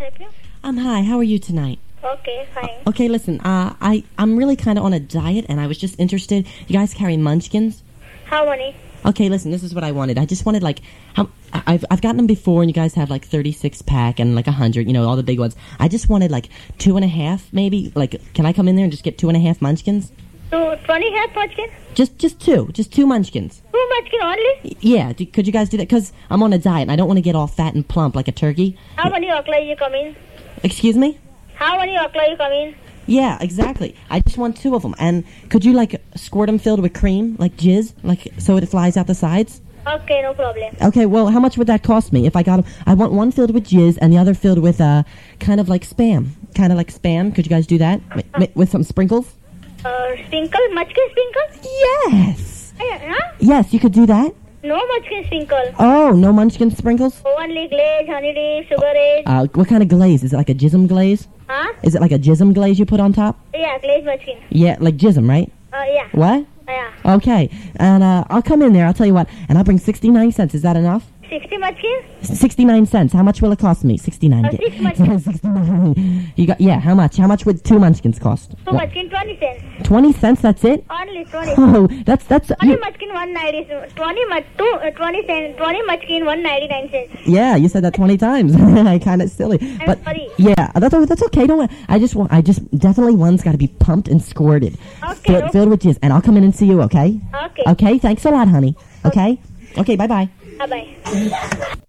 Help you? Hi, how are you tonight? Okay, fine. Okay, listen, I'm really kind of on a diet, and I was just interested. You guys carry Munchkins? How many? Okay, listen, this is what I wanted. I just wanted, like, I've gotten them before, and you guys have, like, 36-pack and, like, 100, you know, all the big ones. I just wanted, like, 2.5, maybe. Like, can I come in there and just get 2.5 Munchkins? 20 Munchkin? Just two Munchkins. 2 Munchkin only? Yeah, could you guys do that? Because I'm on a diet, and I don't want to get all fat and plump like a turkey. How many o'clock you come in? Excuse me? How many o'clock you come in? Yeah, exactly. I just want 2 of them. And could you, like, squirt them filled with cream, like jizz, like so it flies out the sides? Okay, no problem. Okay, well, how much would that cost me if I got them? I want one filled with jizz and the other filled with kind of like Spam. Kind of like Spam. Could you guys do that? With some sprinkles? Sprinkle? Munchkin sprinkle? Yes! Huh? Yes, you could do that? No Munchkin sprinkle. Oh, no Munchkin sprinkles? Only glaze, honey dip, sugar aid. What kind of glaze? Is it like a jism glaze? Huh? Is it like a jism glaze you put on top? Yeah, glaze Munchkin. Yeah, like jism, right? Yeah. What? Yeah. Okay, and I'll come in there, I'll tell you what, and I'll bring 69 cents. Is that enough? 60 Munchkin? 69 cents. How much will it cost me? 69. 6 Munchkin. 69. You got, yeah, how much? How much would 2 Munchkins cost? 2 Munchkin, 20 cents. 20 cents, that's it? Only 20. Oh, that's 20 Munchkin, 190. 20 cents. 20 Munchkin, 199 cents. Yeah, you said that 20 times. Kind of silly. But sorry. yeah, that's okay. Don't worry. I just definitely one's got to be pumped and squirted. Okay. Filled with jizz, and I'll come in and see you, okay? Okay. Okay, thanks a lot, honey. Okay? Okay, bye-bye. Bye-bye.